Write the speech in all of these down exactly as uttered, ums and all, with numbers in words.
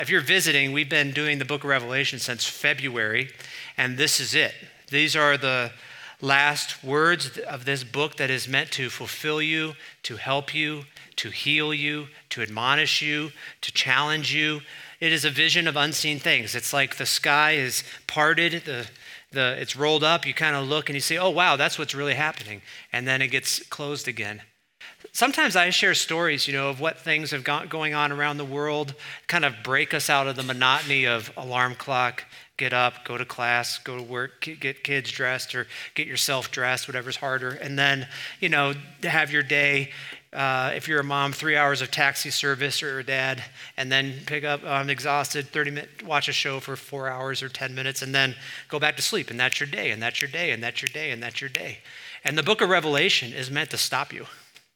if you're visiting, we've been doing the book of Revelation since February, and this is it. These are the last words of this book that is meant to fulfill you, to help you, to heal you, to admonish you, to challenge you. It is a vision of unseen things. It's like the sky is parted, the the it's rolled up. You kind of look and you say, oh, wow, that's what's really happening. And then it gets closed again. Sometimes I share stories, you know, of what things have got going on around the world, kind of break us out of the monotony of alarm clock, get up, go to class, go to work, get kids dressed or get yourself dressed, whatever's harder. And then, you know, have your day, uh, if you're a mom, three hours of taxi service or a dad, and then pick up, oh, I'm exhausted, thirty minutes, watch a show for four hours or ten minutes, and then go back to sleep. And that's your day, and that's your day, and that's your day, and that's your day. And the book of Revelation is meant to stop you.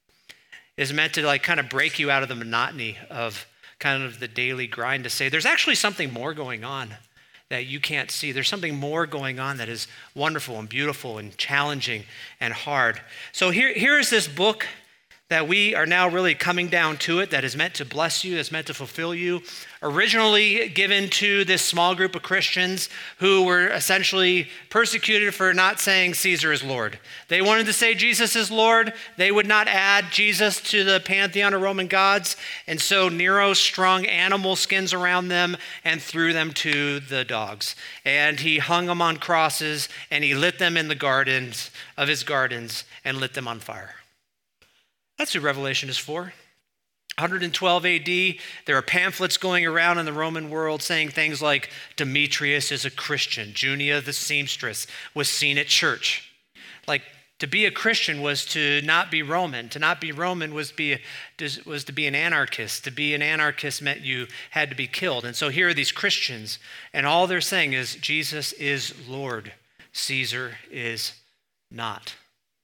Is meant to like kind of break you out of the monotony of kind of the daily grind to say, there's actually something more going on that you can't see. There's something more going on that is wonderful and beautiful and challenging and hard. So here, here is this book that we are now really coming down to it, that is meant to bless you, that's meant to fulfill you. Originally given to this small group of Christians who were essentially persecuted for not saying Caesar is Lord. They wanted to say Jesus is Lord. They would not add Jesus to the pantheon of Roman gods. And so Nero strung animal skins around them and threw them to the dogs. And he hung them on crosses and he lit them in the gardens of his gardens and lit them on fire. That's who Revelation is for. one twelve A D, there are pamphlets going around in the Roman world saying things like, Demetrius is a Christian. Junia the seamstress was seen at church. Like, to be a Christian was to not be Roman. To not be Roman was, be, was to be an anarchist. To be an anarchist meant you had to be killed. And so here are these Christians, and all they're saying is, Jesus is Lord. Caesar is not.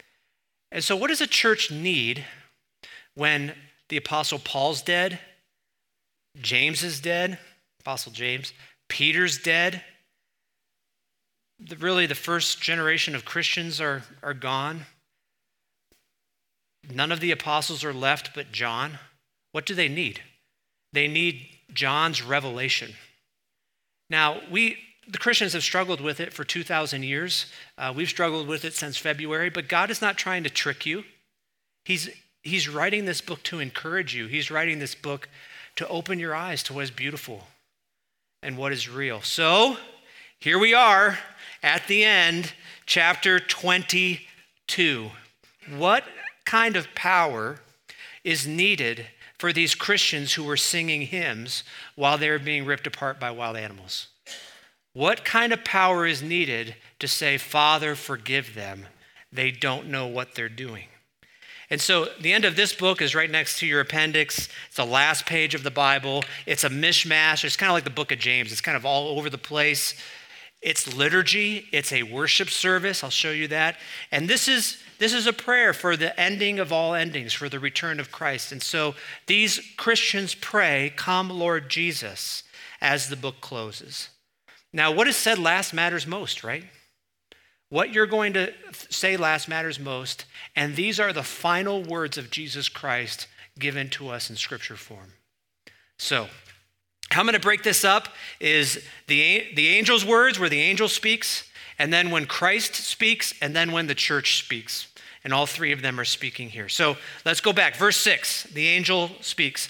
And so what does a church need when the Apostle Paul's dead, James is dead, Apostle James, Peter's dead, the, really the first generation of Christians are, are gone. None of the apostles are left but John. What do they need? They need John's revelation. Now, we, the Christians have struggled with it for two thousand years. Uh, we've struggled with it since February, but God is not trying to trick you. He's He's writing this book to encourage you. He's writing this book to open your eyes to what is beautiful and what is real. So here we are at the end, chapter twenty-two. What kind of power is needed for these Christians who were singing hymns while they were being ripped apart by wild animals? What kind of power is needed to say, Father, forgive them? They don't know what they're doing. And so the end of this book is right next to your appendix. It's the last page of the Bible. It's a mishmash. It's kind of like the book of James. It's kind of all over the place. It's liturgy. It's a worship service. I'll show you that. And this is this is a prayer for the ending of all endings, for the return of Christ. And so these Christians pray, come Lord Jesus, as the book closes. Now, what is said last matters most, right? What you're going to say last matters most, and these are the final words of Jesus Christ given to us in scripture form. So, how I'm going to break this up is the, the angel's words, where the angel speaks, and then when Christ speaks, and then when the church speaks. And all three of them are speaking here. So, let's go back. Verse six, the angel speaks.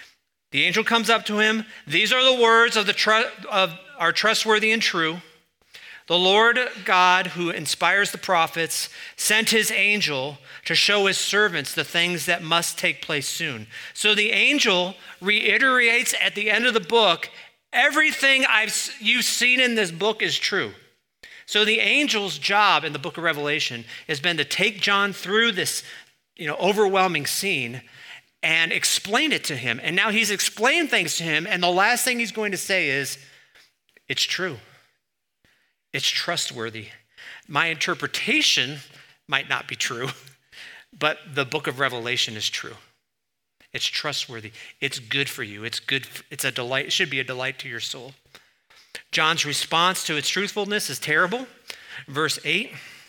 The angel comes up to him. These are the words of the tr- of are trustworthy and true. The Lord God, who inspires the prophets, sent his angel to show his servants the things that must take place soon. So the angel reiterates at the end of the book, everything I've you've seen in this book is true. So the angel's job in the book of Revelation has been to take John through this, you know, overwhelming scene and explain it to him. And now he's explained things to him, and the last thing he's going to say is, it's true. It's trustworthy. My interpretation might not be true, but the book of Revelation is true. It's trustworthy. It's good for you. It's good. It's a delight. It should be a delight to your soul. John's response to its truthfulness is terrible. Verse eight,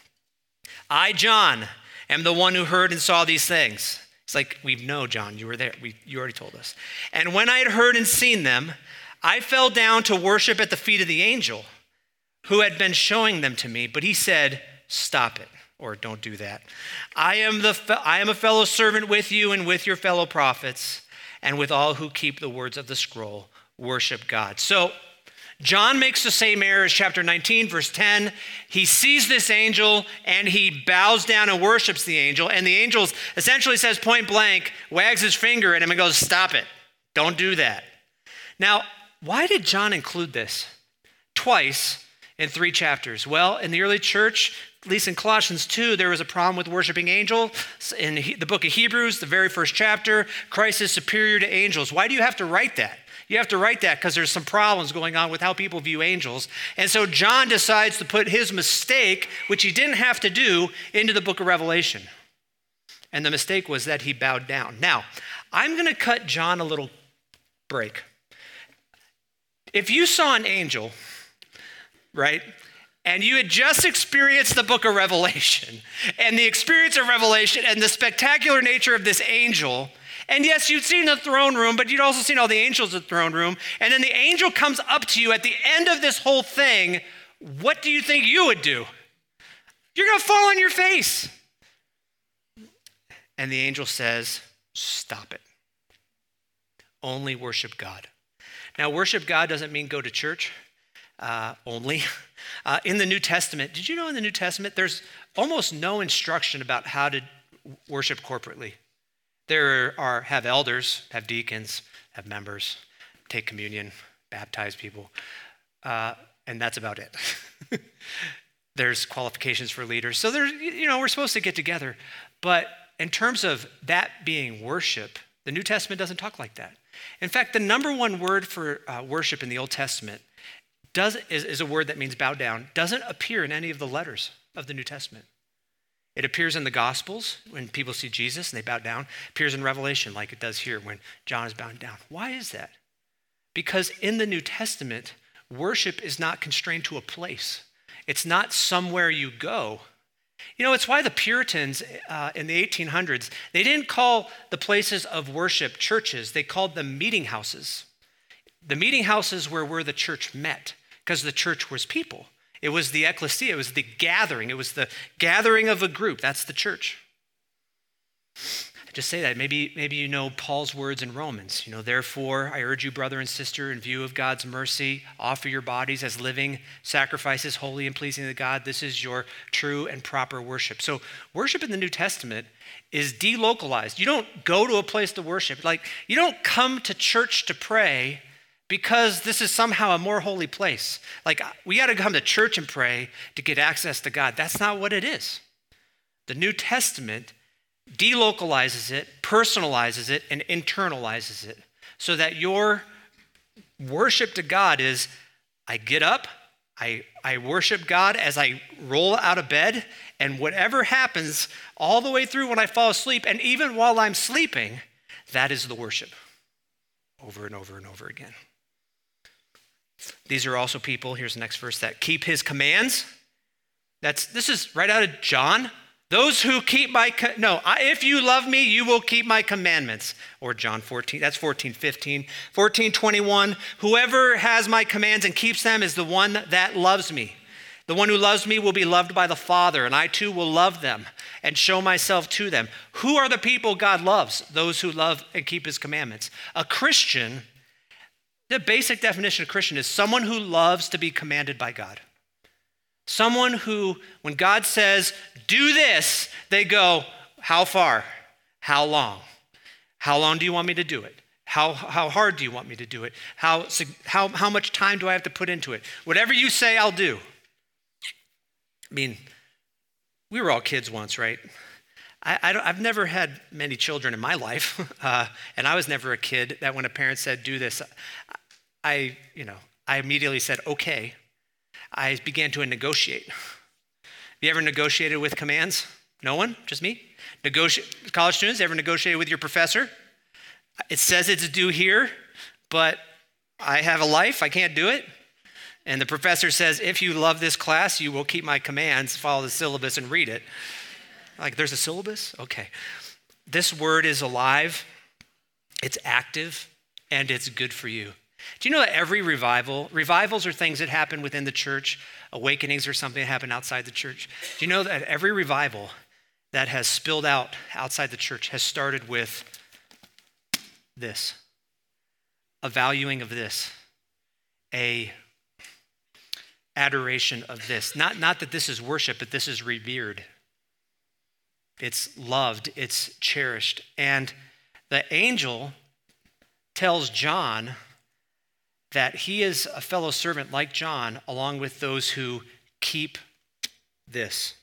I, John, am the one who heard and saw these things. It's like, we know, John, you were there. We, you already told us. And when I had heard and seen them, I fell down to worship at the feet of the angel who had been showing them to me, but he said, stop it, or don't do that. I am, the fe- I am a fellow servant with you and with your fellow prophets and with all who keep the words of the scroll. Worship God. So John makes the same error as chapter nineteen, verse ten. He sees this angel and he bows down and worships the angel. And the angel essentially says point blank, wags his finger at him and goes, stop it. Don't do that. Now, why did John include this twice in three chapters? Well, in the early church, at least in Colossians two, there was a problem with worshiping angels. In the book of Hebrews, the very first chapter, Christ is superior to angels. Why do you have to write that? You have to write that because there's some problems going on with how people view angels. And so John decides to put his mistake, which he didn't have to do, into the book of Revelation. And the mistake was that he bowed down. Now, I'm going to cut John a little break. If you saw an angel, right, and you had just experienced the book of Revelation and the experience of Revelation and the spectacular nature of this angel, and yes, you'd seen the throne room, but you'd also seen all the angels in the throne room, and then the angel comes up to you at the end of this whole thing, what do you think you would do? You're going to fall on your face. And the angel says, stop it. Only worship God. Now, worship God doesn't mean go to church uh, only. Uh, in the New Testament, did you know in the New Testament, there's almost no instruction about how to worship corporately. There are, have elders, have deacons, have members, take communion, baptize people, uh, and that's about it. There's qualifications for leaders. So there's, you know, we're supposed to get together. But in terms of that being worship, the New Testament doesn't talk like that. In fact, the number one word for uh, worship in the Old Testament does, is, is a word that means bow down, doesn't appear in any of the letters of the New Testament. It appears in the Gospels when people see Jesus and they bow down. It appears in Revelation like it does here when John is bowing down. Why is that? Because in the New Testament, worship is not constrained to a place. It's not somewhere you go. You know, it's why the Puritans uh, in the eighteen hundreds, they didn't call the places of worship churches. They called them meeting houses. The meeting houses were where the church met because the church was people. It was the ecclesia, it was the gathering. It was the gathering of a group. That's the church. I just say that. Maybe, maybe you know Paul's words in Romans. You know, therefore, I urge you, brother and sister, in view of God's mercy, offer your bodies as living sacrifices, holy and pleasing to God. This is your true and proper worship. So worship in the New Testament is delocalized. You don't go to a place to worship. Like, you don't come to church to pray because this is somehow a more holy place. Like, we got to come to church and pray to get access to God. That's not what it is. The New Testament delocalizes it, personalizes it, and internalizes it so that your worship to God is, I get up, I, I worship God as I roll out of bed, and whatever happens all the way through when I fall asleep, and even while I'm sleeping, that is the worship over and over and over again. These are also people, here's the next verse, that keep his commands. That's this is right out of John. Those who keep my, co- no, I, if you love me, you will keep my commandments. Or John fourteen, that's fourteen fifteen. fourteen twenty-one, whoever has my commands and keeps them is the one that loves me. The one who loves me will be loved by the Father, and I too will love them and show myself to them. Who are the people God loves? Those who love and keep his commandments. A Christian, the basic definition of Christian is someone who loves to be commanded by God. Someone who, when God says, do this, they go, how far? How long? How long do you want me to do it? How, how hard do you want me to do it? How, how, how much time do I have to put into it? Whatever you say, I'll do. I mean, we were all kids once, right? I, I don't, I've never had many children in my life, uh, and I was never a kid that when a parent said, do this, I, you know, I immediately said, okay. I began to negotiate. You ever negotiated with commands? No one? Just me? Negoti- college students, ever negotiated with your professor? It says it's due here, but I have a life, I can't do it. And the professor says, if you love this class, you will keep my commands, follow the syllabus, and read it. Like, there's a syllabus? Okay. This word is alive, it's active, and it's good for you. Do you know that every revival, revivals are things that happen within the church, awakenings are something that happen outside the church. Do you know that every revival that has spilled out outside the church has started with this, a valuing of this, a adoration of this. Not, not that this is worship, but this is revered. It's loved, it's cherished. And the angel tells John that he is a fellow servant like John, along with those who keep this.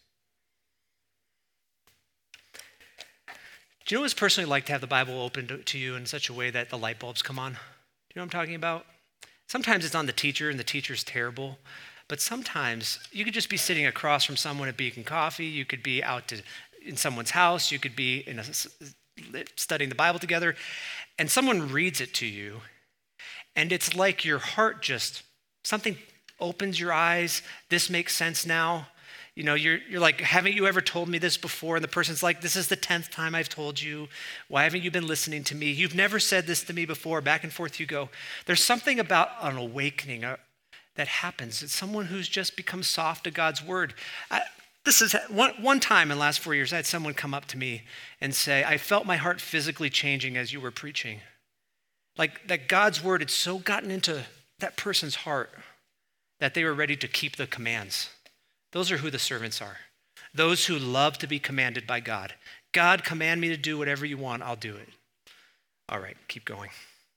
Do you know what it's personally like to have the Bible open to, to you in such a way that the light bulbs come on? Do you know what I'm talking about? Sometimes it's on the teacher and the teacher's terrible, but sometimes you could just be sitting across from someone at Beacon Coffee. You could be out to, in someone's house. You could be in a, studying the Bible together, and someone reads it to you, and it's like your heart just, something opens your eyes. This makes sense now. You know, you're you're like, haven't you ever told me this before? And the person's like, this is the tenth time I've told you. Why haven't you been listening to me? You've never said this to me before. Back and forth you go. There's something about an awakening uh, that happens. It's someone who's just become soft to God's word. I, this is one, one time in the last four years, I had someone come up to me and say, I felt my heart physically changing as you were preaching. Like that God's word had so gotten into that person's heart that they were ready to keep the commands. Those are who the servants are. Those who love to be commanded by God. God, command me to do whatever you want, I'll do it. All right, keep going.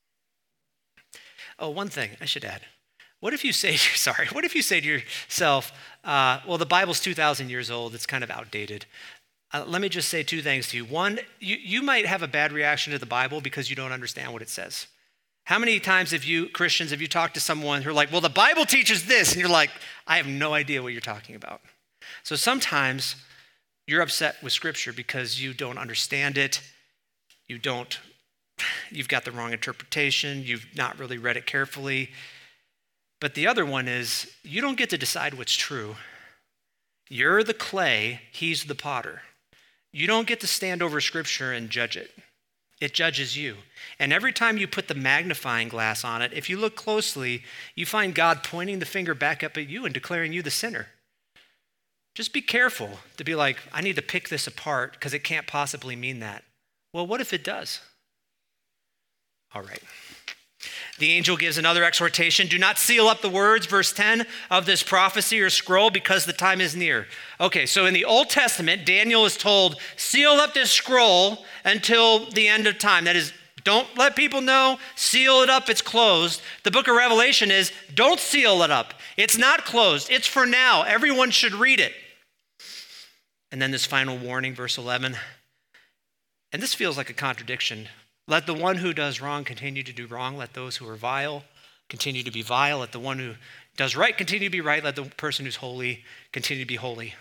Oh, one thing I should add. What if you say, sorry, what if you say to yourself, uh, well, the Bible's two thousand years old, it's kind of outdated. Uh, let me just say two things to you. One, you, you might have a bad reaction to the Bible because you don't understand what it says. How many times have you, Christians, have you talked to someone who're like, well, the Bible teaches this, and you're like, I have no idea what you're talking about. So sometimes you're upset with Scripture because you don't understand it, you don't, you've got the wrong interpretation, you've not really read it carefully. But the other one is, you don't get to decide what's true. You're the clay, he's the potter. You don't get to stand over Scripture and judge it. It judges you. And every time you put the magnifying glass on it, if you look closely, you find God pointing the finger back up at you and declaring you the sinner. Just be careful to be like, I need to pick this apart because it can't possibly mean that. Well, what if it does? All right. The angel gives another exhortation. Do not seal up the words, verse ten, of this prophecy or scroll because the time is near. Okay, so in the Old Testament, Daniel is told, seal up this scroll until the end of time. That is, don't let people know, seal it up, it's closed. The book of Revelation is, don't seal it up. It's not closed, it's for now. Everyone should read it. And then this final warning, verse eleven. And this feels like a contradiction. Let the one who does wrong continue to do wrong. Let those who are vile continue to be vile. Let the one who does right continue to be right. Let the person who's holy continue to be holy.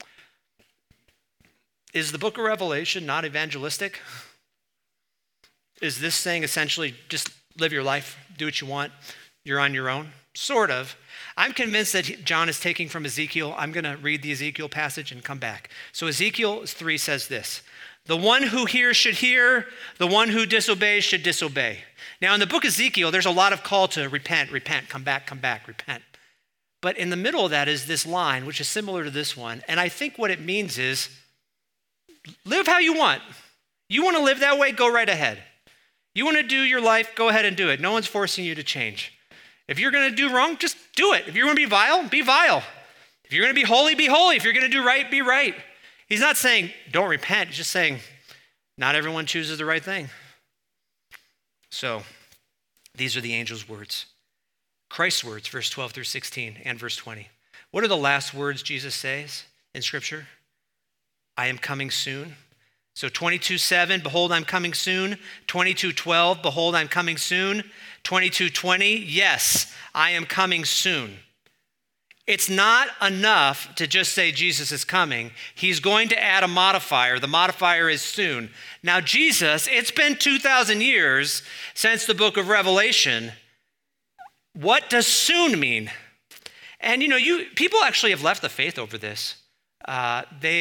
Is the book of Revelation not evangelistic? Is this saying essentially just live your life, do what you want, you're on your own? Sort of. I'm convinced that John is taking from Ezekiel. I'm going to read the Ezekiel passage and come back. So Ezekiel three says this. The one who hears should hear, the one who disobeys should disobey. Now in the book of Ezekiel, there's a lot of call to repent, repent, come back, come back, repent. But in the middle of that is this line, which is similar to this one. And I think what it means is, live how you want. You want to live that way, go right ahead. You want to do your life, go ahead and do it. No one's forcing you to change. If you're going to do wrong, just do it. If you're going to be vile, be vile. If you're going to be holy, be holy. If you're going to do right, be right. He's not saying don't repent. He's just saying not everyone chooses the right thing. So these are the angel's words. Christ's words, verse twelve through sixteen and verse twenty. What are the last words Jesus says in Scripture? I am coming soon. So twenty-two seven, behold, I'm coming soon. twenty-two twelve, behold, I'm coming soon. twenty-two twenty, yes, I am coming soon. It's not enough to just say Jesus is coming. He's going to add a modifier. The modifier is soon. Now Jesus, it's been two thousand years since the book of Revelation. What does soon mean? And you know, you people actually have left the faith over this. Uh, they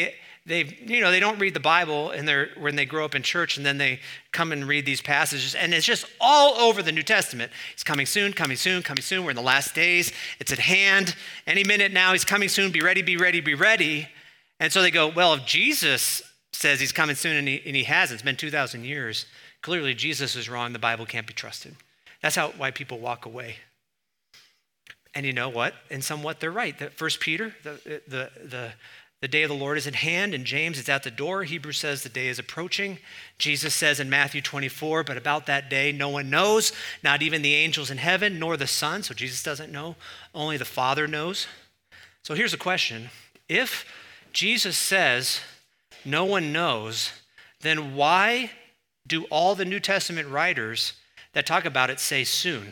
they you know, they don't read the Bible and they're when they grow up in church, and then they come and read these passages, and it's just all over the New Testament. He's coming soon, coming soon, coming soon. We're in the last days. It's at hand. Any minute now, he's coming soon. Be ready, be ready, be ready. And so they go, well, if Jesus says he's coming soon and he, and he hasn't, it's been two thousand years, clearly Jesus is wrong. The Bible can't be trusted. That's how why people walk away. And you know what? And somewhat they're right. That First Peter, the, the, the, the day of the Lord is at hand, and James, it's at the door. Hebrews says the day is approaching. Jesus says in Matthew twenty-four, but about that day no one knows, not even the angels in heaven, nor the Son. So Jesus doesn't know. Only the Father knows. So here's a question. If Jesus says no one knows, then why do all the New Testament writers that talk about it say soon?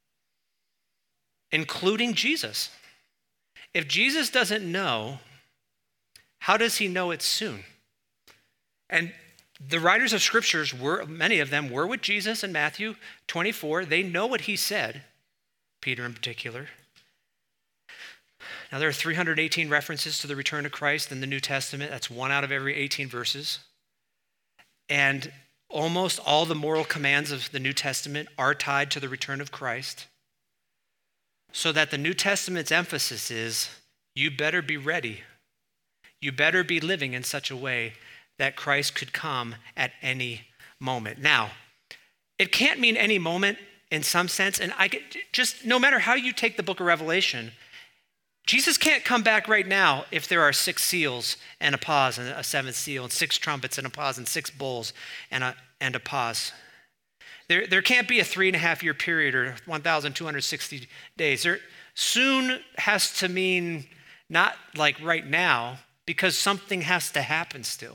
Including Jesus. If Jesus doesn't know, how does he know it's soon? And the writers of scriptures were, many of them were with Jesus in Matthew twenty-four. They know what he said, Peter in particular. Now, there are three hundred eighteen references to the return of Christ in the New Testament. That's one out of every eighteen verses. And almost all the moral commands of the New Testament are tied to the return of Christ. So that the New Testament's emphasis is, you better be ready. You better be living in such a way that Christ could come at any moment. Now, it can't mean any moment in some sense. And I get, just no matter how you take the book of Revelation, Jesus can't come back right now if there are six seals and a pause and a seventh seal and six trumpets and a pause and six bowls and a, and a pause. There, there can't be a three and a half year period or one thousand two hundred sixty days. There soon has to mean not like right now, because something has to happen still.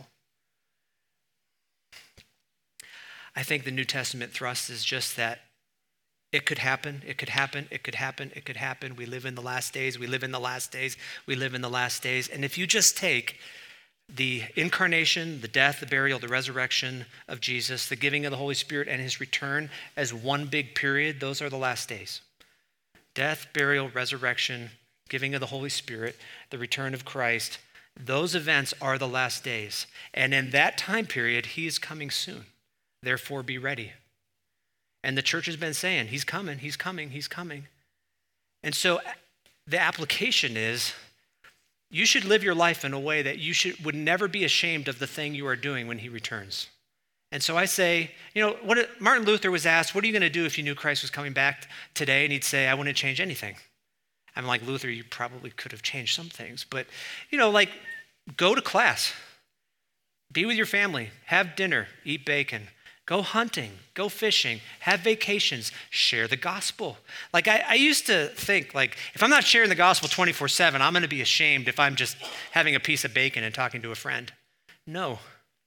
I think the New Testament thrust is just that it could happen, it could happen, it could happen, it could happen. We live in the last days, we live in the last days, we live in the last days. And if you just take the incarnation, the death, the burial, the resurrection of Jesus, the giving of the Holy Spirit, and his return as one big period, those are the last days. Death, burial, resurrection, giving of the Holy Spirit, the return of Christ, those events are the last days. And in that time period, he is coming soon. Therefore, be ready. And the church has been saying, he's coming, he's coming, he's coming. And so the application is, you should live your life in a way that you should would never be ashamed of the thing you are doing when he returns. And so I say, you know, what Martin Luther was asked, what are you going to do if you knew Christ was coming back today? And he'd say, I wouldn't change anything. I'm like, Luther, you probably could have changed some things. But, you know, like, go to class. Be with your family. Have dinner. Eat bacon. Go hunting, go fishing, have vacations, share the gospel. Like I, I used to think, like, if I'm not sharing the gospel twenty-four seven, I'm gonna be ashamed if I'm just having a piece of bacon and talking to a friend. No.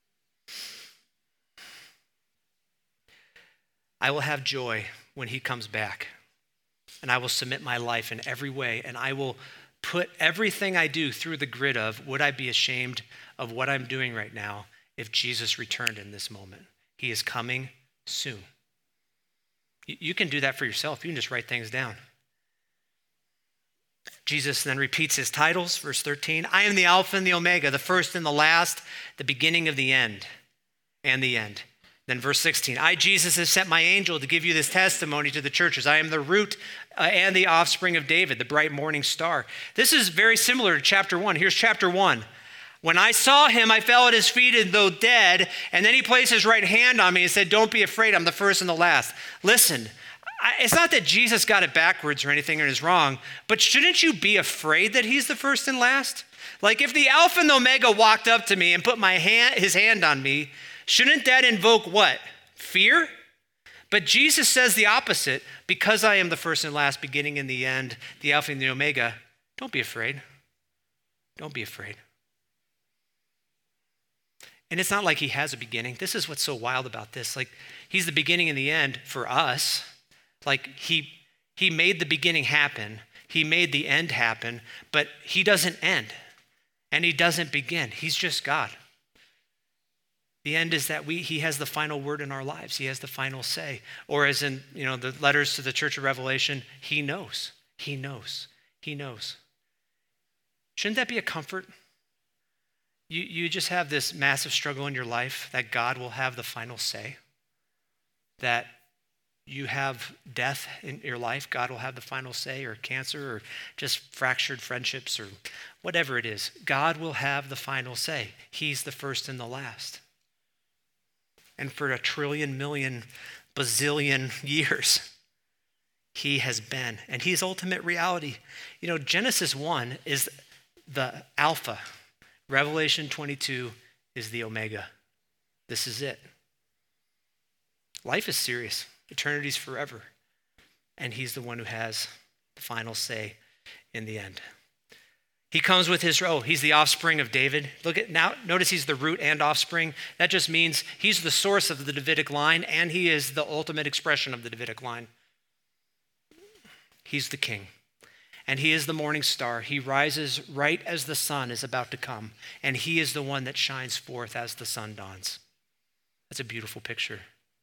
I will have joy when he comes back, and I will submit my life in every way, and I will put everything I do through the grid of, would I be ashamed of what I'm doing right now if Jesus returned in this moment? He is coming soon. You can do that for yourself. You can just write things down. Jesus then repeats his titles, verse thirteen. I am the Alpha and the Omega, the first and the last, the beginning of the end and the end. Then verse sixteen, I, Jesus, have sent my angel to give you this testimony to the churches. I am the root uh, and the offspring of David, the bright morning star. This is very similar to chapter one. Here's chapter one. When I saw him, I fell at his feet as though dead, and then he placed his right hand on me and said, don't be afraid, I'm the first and the last. Listen, I, it's not that Jesus got it backwards or anything or is wrong, but shouldn't you be afraid that he's the first and last? Like if the Alpha and the Omega walked up to me and put my hand, his hand on me, shouldn't that invoke what? Fear? But Jesus says the opposite. Because I am the first and last, beginning and the end, the Alpha and the Omega, don't be afraid. Don't be afraid. And it's not like he has a beginning. This is what's so wild about this. Like, he's the beginning and the end for us. Like, he he made the beginning happen. He made the end happen, but he doesn't end. And he doesn't begin. He's just God. The end is that we he has the final word in our lives. He has the final say. Or as in, you know, the letters to the Church of Revelation, he knows. He knows. He knows. Shouldn't that be a comfort? You, you just have this massive struggle in your life that God will have the final say, that you have death in your life, God will have the final say, or cancer, or just fractured friendships, or whatever it is. God will have the final say. He's the first and the last. And for a trillion, million, bazillion years, he has been, and he's ultimate reality. You know, Genesis one is the Alpha. Revelation twenty-two is the Omega. This is it. Life is serious. Eternity's forever. And he's the one who has the final say in the end. He comes with his, oh, he's the offspring of David. Look at now, notice he's the root and offspring. That just means he's the source of the Davidic line, and he is the ultimate expression of the Davidic line. He's the king. And he is the morning star. He rises right as the sun is about to come. And he is the one that shines forth as the sun dawns. That's a beautiful picture.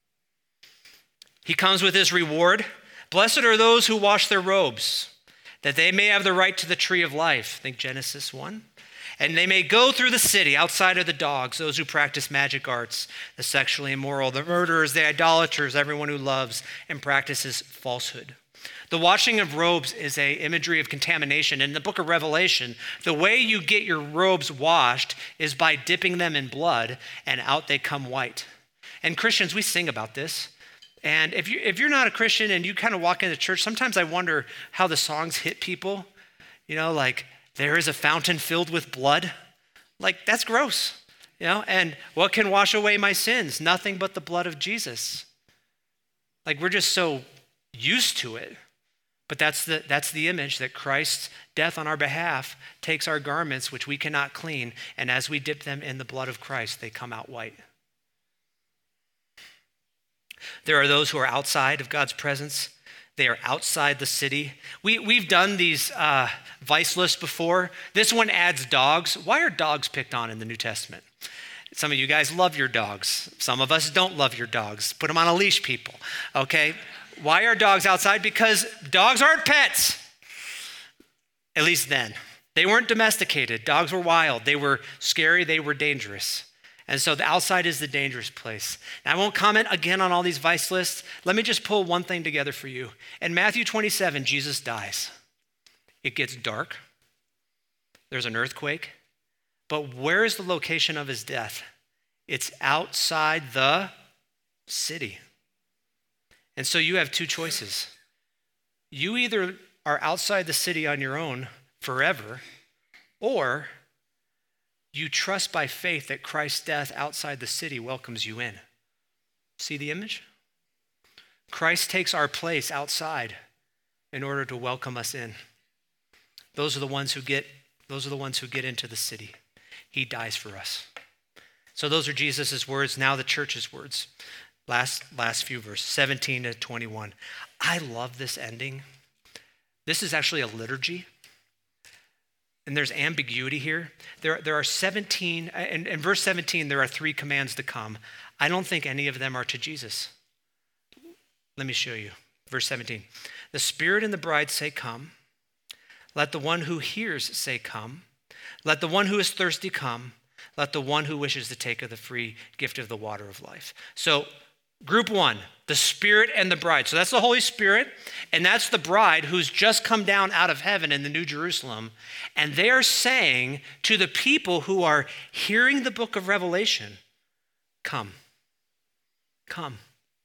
He comes with his reward. Blessed are those who wash their robes, that they may have the right to the tree of life. Think Genesis one. And they may go through the city outside of the dogs, those who practice magic arts, the sexually immoral, the murderers, the idolaters, everyone who loves and practices falsehood. The washing of robes is an imagery of contamination. In the book of Revelation, the way you get your robes washed is by dipping them in blood, and out they come white. And Christians, we sing about this. And if, you, if you're not a Christian and you kind of walk into church, sometimes I wonder how the songs hit people. You know, like, there is a fountain filled with blood. Like, that's gross. You know, and what can wash away my sins? Nothing but the blood of Jesus. Like, we're just so used to it. But that's the, that's the image that Christ's death on our behalf takes our garments, which we cannot clean, and as we dip them in the blood of Christ, they come out white. There are those who are outside of God's presence. They are outside the city. We, we've done these uh, vice lists before. This one adds dogs. Why are dogs picked on in the New Testament? Some of you guys love your dogs. Some of us don't love your dogs. Put them on a leash, people, okay? Why are dogs outside? Because dogs aren't pets, at least then. They weren't domesticated. Dogs were wild. They were scary. They were dangerous. And so the outside is the dangerous place. Now, I won't comment again on all these vice lists. Let me just pull one thing together for you. In Matthew twenty-seven, Jesus dies. It gets dark. There's an earthquake. But where is the location of his death? It's outside the city. And so you have two choices. You either are outside the city on your own forever, or you trust by faith that Christ's death outside the city welcomes you in. See the image? Christ takes our place outside in order to welcome us in. Those are the ones who get, those are the ones who get into the city. He dies for us. So those are Jesus' words, now the church's words. Last, last few verses, seventeen to twenty-one. I love this ending. This is actually a liturgy. And there's ambiguity here. There, there are seventeen, in, in verse seventeen, there are three commands to come. I don't think any of them are to Jesus. Let me show you. Verse seventeen. The Spirit and the bride say, come. Let the one who hears say, come. Let the one who is thirsty come. Let the one who wishes to take of the free gift of the water of life. So, group one, the Spirit and the bride. So that's the Holy Spirit, and that's the bride who's just come down out of heaven in the New Jerusalem. And they are saying to the people who are hearing the book of Revelation, come, come.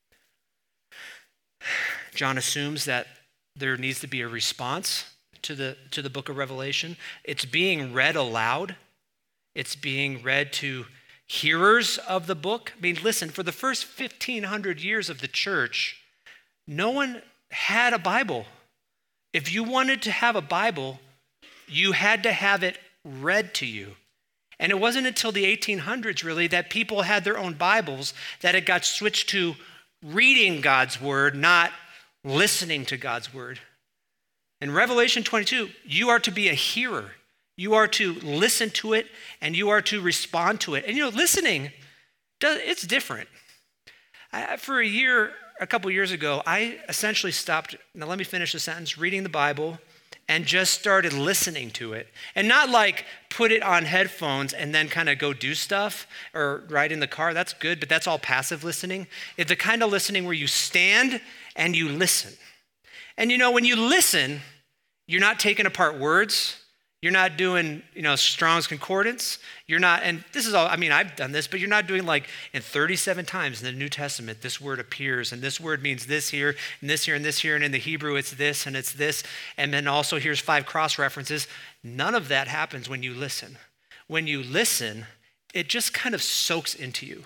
John assumes that there needs to be a response to the, to the book of Revelation. It's being read aloud. It's being read to hearers of the book. I mean, listen, for the first fifteen hundred years of the church, no one had a Bible. If you wanted to have a Bible, you had to have it read to you. And it wasn't until the eighteen hundreds, really, that people had their own Bibles, that it got switched to reading God's word, not listening to God's word. In Revelation twenty-two, you are to be a hearer. You are to listen to it, and you are to respond to it. And you know, listening, it's different. I, for a year, a couple years ago, I essentially stopped, now let me finish the sentence, reading the Bible and just started listening to it. And not like put it on headphones and then kind of go do stuff or ride in the car. That's good, but that's all passive listening. It's the kind of listening where you stand and you listen. And you know, when you listen, you're not taking apart words. You're not doing, you know, Strong's Concordance. You're not, and this is all, I mean, I've done this, but you're not doing like in thirty-seven times in the New Testament, this word appears, and this word means this here, and this here, and this here, and in the Hebrew, it's this, and it's this, and then also here's five cross references. None of that happens when you listen. When you listen, it just kind of soaks into you.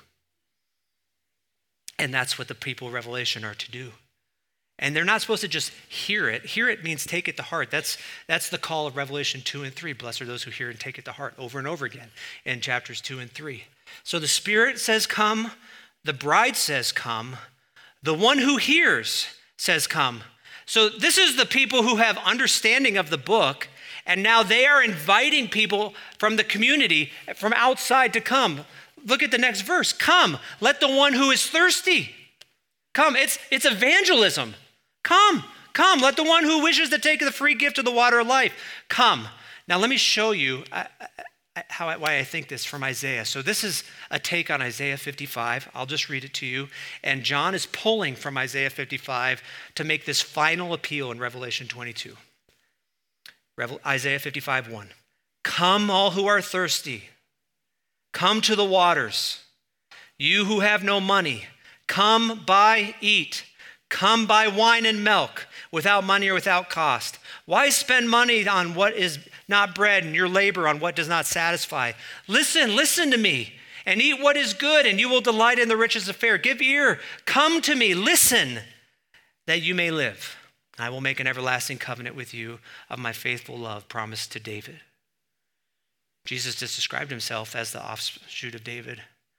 And that's what the people of Revelation are to do. And they're not supposed to just hear it. Hear it means take it to heart. That's, that's the call of Revelation two and three. Blessed are those who hear and take it to heart, over and over again in chapters two and three. So the Spirit says come, the bride says come, the one who hears says come. So this is the people who have understanding of the book, and now they are inviting people from the community, from outside to come. Look at the next verse. Come, let the one who is thirsty come. It's, it's evangelism. Come, come, let the one who wishes to take the free gift of the water of life, come. Now let me show you I, I, how I, why I think this from Isaiah. So this is a take on Isaiah fifty-five. I'll just read it to you. And John is pulling from Isaiah fifty-five to make this final appeal in Revelation twenty-two. Revel, Isaiah fifty-five, one. Come all who are thirsty, come to the waters. You who have no money, come buy, eat. Come buy wine and milk without money or without cost. Why spend money on what is not bread and your labor on what does not satisfy? Listen, listen to me and eat what is good, and you will delight in the riches of fare. Give ear, come to me, listen, that you may live. I will make an everlasting covenant with you of my faithful love promised to David. Jesus just described himself as the offshoot of David.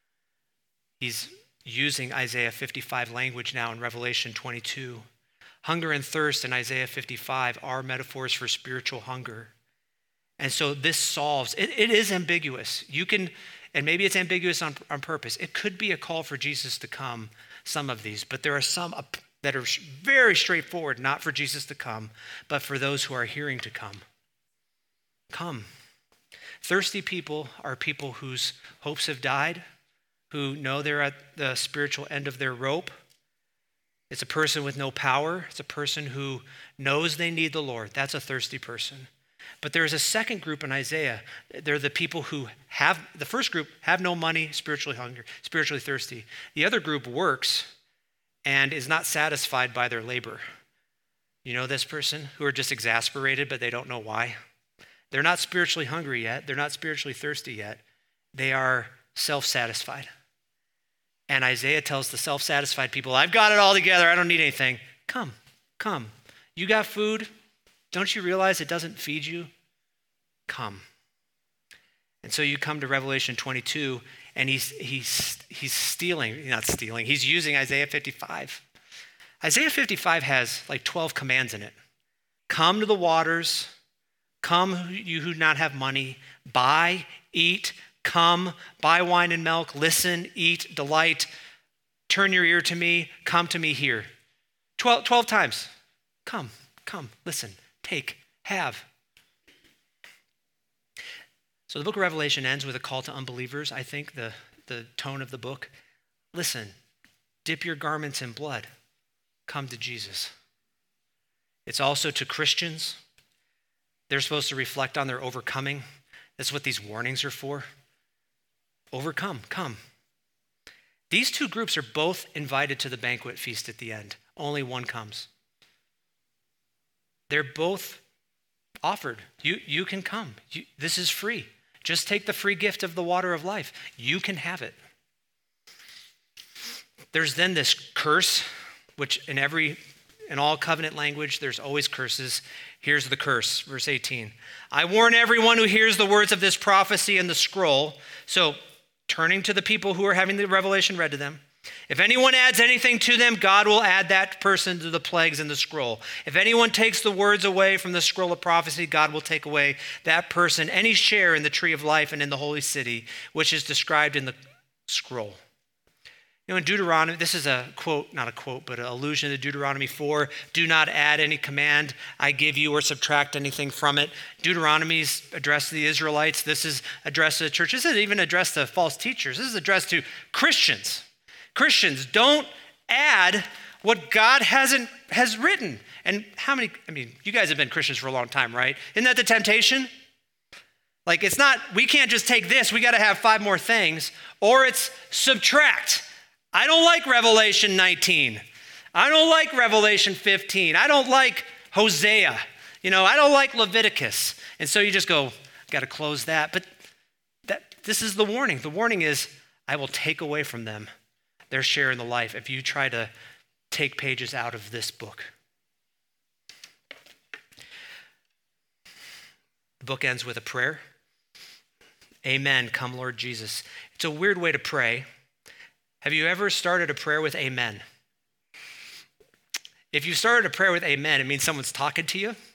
He's using Isaiah fifty-five language now in Revelation twenty-two. Hunger and thirst in Isaiah fifty-five are metaphors for spiritual hunger. And so this solves, it, it is ambiguous. You can, and maybe it's ambiguous on, on purpose. It could be a call for Jesus to come, some of these, but there are some that are very straightforward, not for Jesus to come, but for those who are hearing to come. Come. Thirsty people are people whose hopes have died, who know they're at the spiritual end of their rope. It's a person with no power. It's a person who knows they need the Lord. That's a thirsty person. But there's a second group in Isaiah. They're the people who have, the first group, have no money, spiritually hungry, spiritually thirsty. The other group works and is not satisfied by their labor. You know this person who are just exasperated, but they don't know why? They're not spiritually hungry yet. They're not spiritually thirsty yet. They are self-satisfied. And Isaiah tells the self-satisfied people, I've got it all together. I don't need anything. Come, come. You got food? Don't you realize it doesn't feed you? Come. And so you come to Revelation twenty-two, and he's, he's, he's stealing, not stealing, he's using Isaiah fifty-five. Isaiah fifty-five has like twelve commands in it. Come to the waters. Come, you who not have money. Buy, eat. Come, buy wine and milk, listen, eat, delight, turn your ear to me, come to me here. Twelve, twelve times. Come, come, listen, take, have. So the book of Revelation ends with a call to unbelievers. I think the, the tone of the book. Listen, dip your garments in blood. Come to Jesus. It's also to Christians. They're supposed to reflect on their overcoming. That's what these warnings are for. Overcome, come. These two groups are both invited to the banquet feast at the end. Only one comes. They're both offered. You, you can come. You, this is free. Just take the free gift of the water of life. You can have it. There's then this curse, which in every, in all covenant language, there's always curses. Here's the curse, verse eighteen. I warn everyone who hears the words of this prophecy in the scroll. So turning to the people who are having the revelation read to them. If anyone adds anything to them, God will add that person to the plagues in the scroll. If anyone takes the words away from the scroll of prophecy, God will take away that person any share in the tree of life and in the holy city, which is described in the scroll. You know, in Deuteronomy, this is a quote, not a quote, but an allusion to Deuteronomy four. Do not add any command I give you or subtract anything from it. Deuteronomy's addressed to the Israelites. This is addressed to the church. This isn't even addressed to false teachers. This is addressed to Christians. Christians, don't add what God hasn't has written. And how many, I mean, you guys have been Christians for a long time, right? Isn't that the temptation? Like, it's not, we can't just take this, we got to have five more things, or it's subtract. I don't like Revelation nineteen. I don't like Revelation fifteen. I don't like Hosea. You know, I don't like Leviticus. And so you just go, got to close that. But that this is the warning. The warning is, I will take away from them their share in the life if you try to take pages out of this book. The book ends with a prayer. Amen, come Lord Jesus. It's a weird way to pray. Have you ever started a prayer with amen? If you started a prayer with amen, it means someone's talking to you.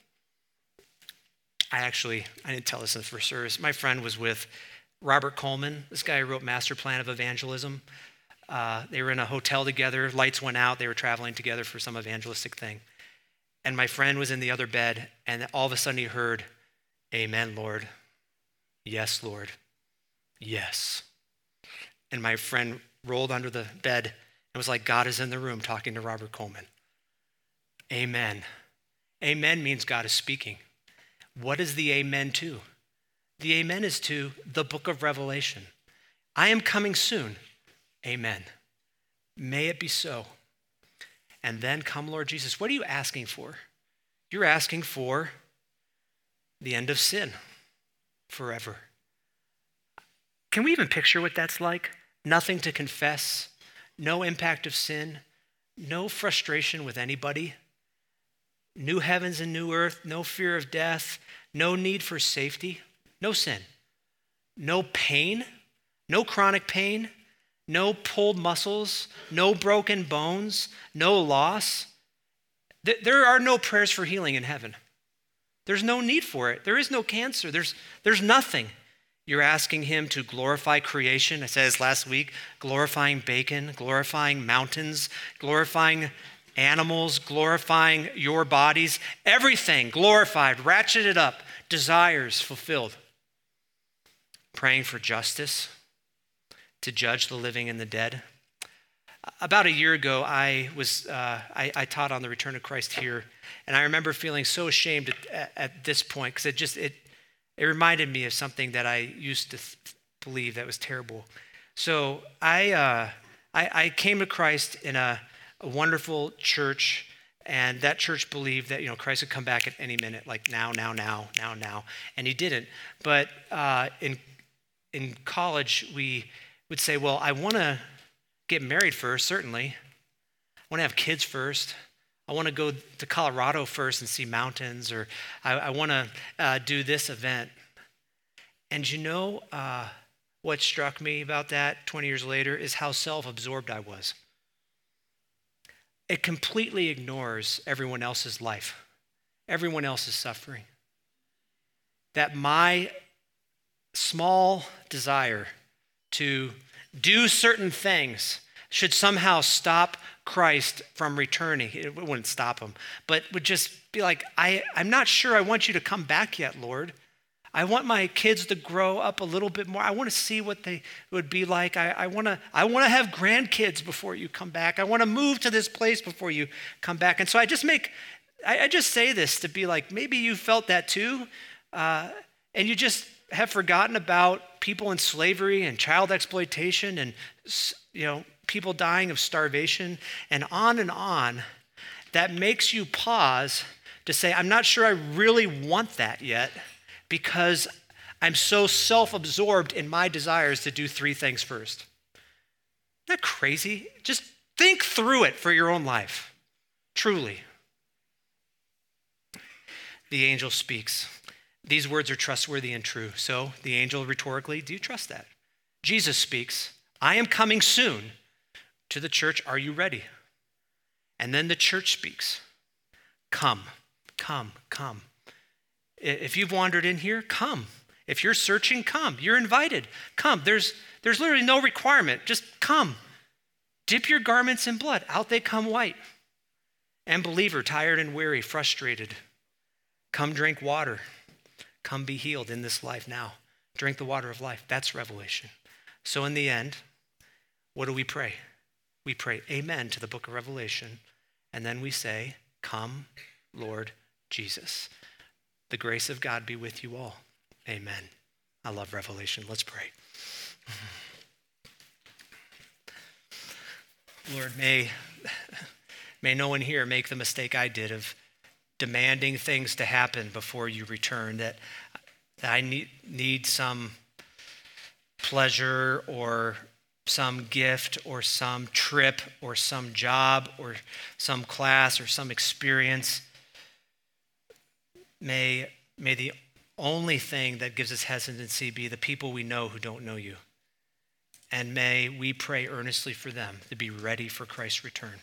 I actually, I didn't tell this in the first service. My friend was with Robert Coleman, this guy who wrote Master Plan of Evangelism. Uh, they were in a hotel together, lights went out, they were traveling together for some evangelistic thing. And my friend was in the other bed, and all of a sudden he heard, amen, Lord. Yes, Lord. Yes. And my friend rolled under the bed and was like, God is in the room talking to Robert Coleman. Amen. Amen means God is speaking. What is the amen to? The amen is to the book of Revelation. I am coming soon. Amen. May it be so. And then come, Lord Jesus. What are you asking for? You're asking for the end of sin forever. Can we even picture what that's like? Nothing to confess, no impact of sin, no frustration with anybody, new heavens and new earth, no fear of death, no need for safety, no sin, no pain, no chronic pain, no pulled muscles, no broken bones, no loss. There are no prayers for healing in heaven. There's no need for it. There is no cancer. There's, there's nothing. You're asking him to glorify creation. I said this last week, glorifying bacon, glorifying mountains, glorifying animals, glorifying your bodies, everything glorified, ratcheted up, desires fulfilled. Praying for justice, to judge the living and the dead. About a year ago, I was uh, I, I taught on the return of Christ here, and I remember feeling so ashamed at, at this point because it just it it reminded me of something that I used to th- believe that was terrible. So I uh, I, I came to Christ in a, a wonderful church, and that church believed that you know Christ would come back at any minute, like now, now, now, now, now, and he didn't. But uh, in in college, we would say, well, I want to get married first, certainly. I want to have kids first. I want to go to Colorado first and see mountains, or I, I want to uh, do this event. And you know uh, what struck me about that twenty years later is how self-absorbed I was. It completely ignores everyone else's life, everyone else's suffering. That my small desire to do certain things should somehow stop Christ from returning. It wouldn't stop him, but would just be like, I, I'm not sure I want you to come back yet, Lord. I want my kids to grow up a little bit more. I want to see what they would be like. I, I want to I want to have grandkids before you come back. I want to move to this place before you come back. And so I just make, I, I just say this to be like, maybe you felt that too, uh, and you just have forgotten about people in slavery and child exploitation and, you know, people dying of starvation and on and on. That makes you pause to say, I'm not sure I really want that yet because I'm so self-absorbed in my desires to do three things first. Isn't that crazy? Just think through it for your own life, truly. The angel speaks. These words are trustworthy and true. So the angel rhetorically, do you trust that? Jesus speaks, I am coming soon. To the church, are you ready? And then the church speaks, come, come, come. If you've wandered in here, come. If you're searching, come. You're invited. Come. There's, there's literally no requirement. Just come. Dip your garments in blood. Out they come white. And believer, tired and weary, frustrated, come drink water. Come be healed in this life now. Drink the water of life. That's revelation. So in the end, what do we pray? We pray amen to the book of Revelation. And then we say, come, Lord Jesus. The grace of God be with you all. Amen. I love Revelation. Let's pray. Lord, may, may no one here make the mistake I did of demanding things to happen before you return, that, that I need, need some pleasure or some gift or some trip or some job or some class or some experience. May, may the only thing that gives us hesitancy be the people we know who don't know you. And may we pray earnestly for them to be ready for Christ's return.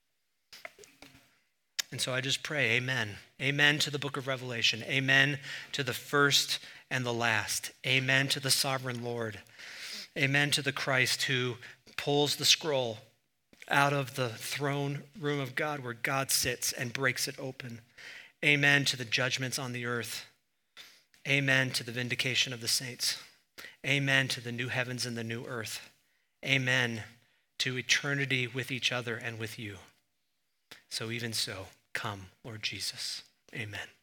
And so I just pray, amen. Amen to the book of Revelation. Amen to the first and the last. Amen to the sovereign Lord. Amen to the Christ who pulls the scroll out of the throne room of God where God sits and breaks it open. Amen to the judgments on the earth. Amen to the vindication of the saints. Amen to the new heavens and the new earth. Amen to eternity with each other and with you. So even so, come, Lord Jesus. Amen.